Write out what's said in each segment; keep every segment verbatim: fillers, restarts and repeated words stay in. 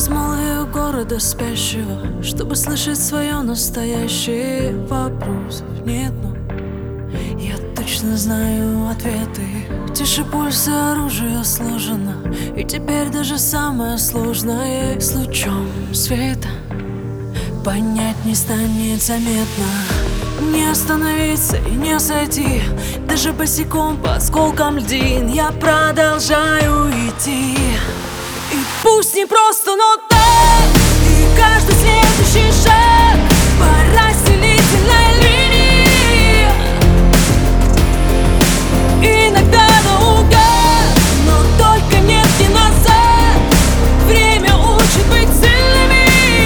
с малого города спящего, чтобы слышать свое настоящее. Вопросов нет, но я точно знаю ответы. В тише пульса оружие сложено, и теперь даже самое сложное с лучом света понять не станет заметно. Не остановиться и не сойти, даже босиком по осколкам льдин. Я продолжаю идти, и пусть не просто, но так. И каждый следующий шаг по разделительной линии, иногда наугад, но только нет и назад. Время учит быть сильными,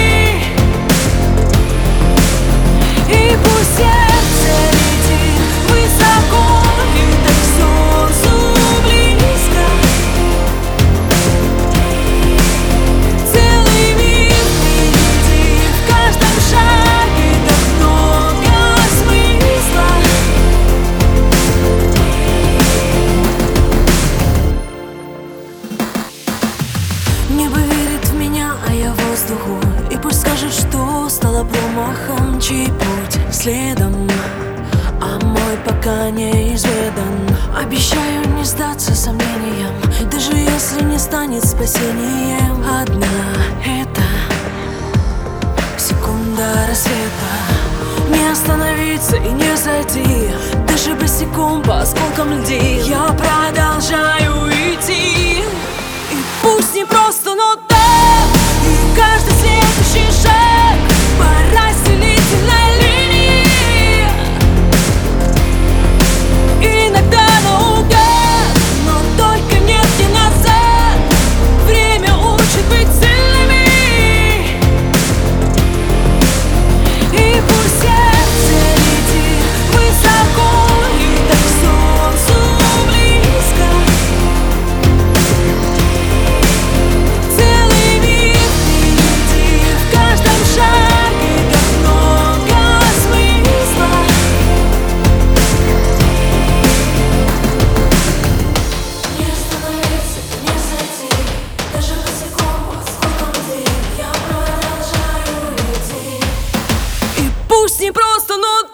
и пусть сердце летит высоко, и так солнцу близко. Целый мир впереди, в каждом шаге так много смысла. Небо верит в меня, а я воздуху. И пусть скажет, что стало промахом, чей путь следом, а мой пока неизведан. Обещаю не сдаться сомнениям, даже если не станет спасением. Одна эта секунда рассвета. Не остановиться и не сойти, даже босиком по осколкам льдин. Я продолжаю идти, и пусть не просто, но так. И каждый следующий шаг по разделительной линии, иногда наугад, но только нет и назад. Время учит быть сильными, и пусть сердце летит высоко, и так солнцу близко. Целый мир впереди, в каждом шаге так много смысла. Не остановиться, не сойти, даже босиком по осколкам льдин. Я продолжаю идти, и пусть не просто, но